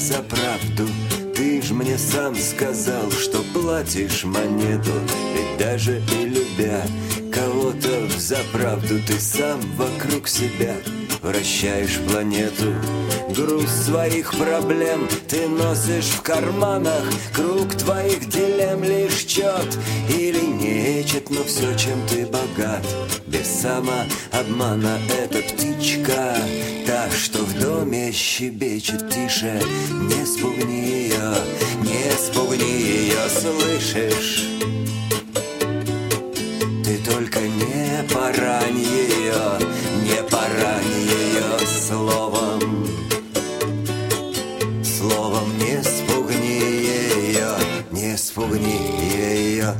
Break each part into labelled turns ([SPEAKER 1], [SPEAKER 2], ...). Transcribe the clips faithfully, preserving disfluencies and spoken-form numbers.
[SPEAKER 1] за правду. Ты ж мне сам сказал, что платишь монету. Ведь даже и любя кого-то взаправду, ты сам вокруг себя вращаешь планету. Груз своих проблем ты носишь в карманах. Круг твоих дилемм лишь чет или нечет. Но все, чем ты богат, без самообмана. Это птичка, та, что в доме щебечет. Тише, не спугни ее, не спугни ее, слышишь? Ты только не порань ее, не порань ее словом. Словом не спугни ее, не спугни ее.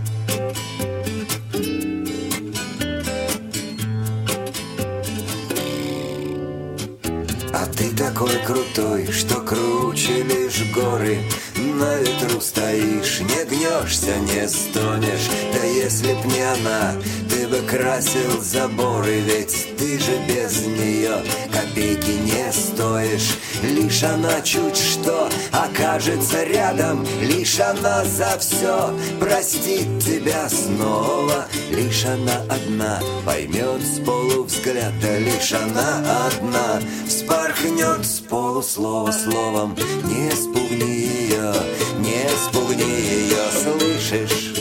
[SPEAKER 1] А ты такой крутой, что круче лишь горы. На ветру стоишь, не гнешься, не стонешь. Да если б не она, ты бы красил заборы. Ведь ты же без нее копейки не стоишь. Лишь она чуть что окажется рядом. Лишь она за все простит тебя снова. Лишь она одна поймет с полувзгляда. Лишь она одна вспорхнет с полуслова. Словом не спугни ее, не спугни ее, слышишь?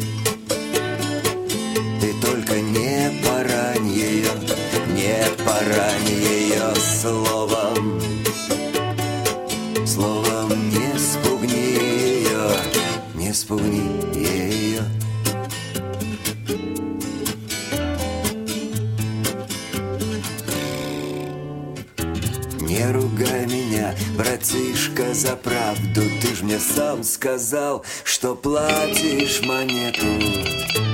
[SPEAKER 1] Ты только не порань ее, не порань ее словом. Словом не спугни ее, не спугни ее. Не ругай меня, братишка, за правду. Ты ж мне сам сказал, что платишь монету.